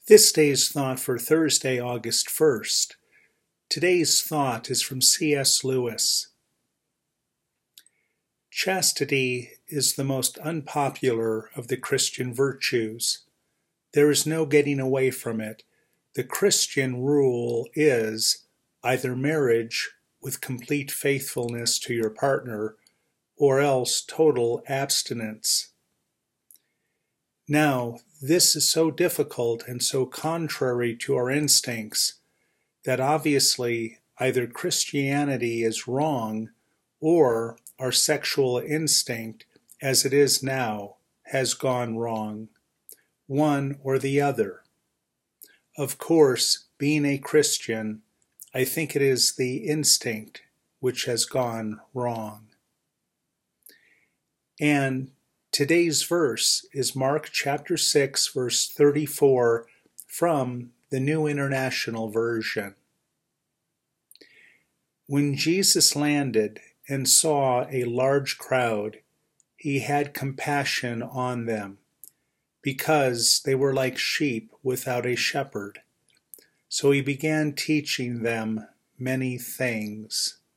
This day's thought for Thursday, August 1st. Today's thought is from C.S. Lewis. Chastity is the most unpopular of the Christian virtues. There is no getting away from it. The Christian rule is either marriage with complete faithfulness to your partner, or else total abstinence. Now, this is so difficult and so contrary to our instincts that obviously either Christianity is wrong or our sexual instinct, as it is now, has gone wrong. One or the other. Of course, being a Christian, I think it is the instinct which has gone wrong. And today's verse is Mark chapter 6, verse 34 from the New International Version. When Jesus landed and saw a large crowd, he had compassion on them, because they were like sheep without a shepherd. So he began teaching them many things.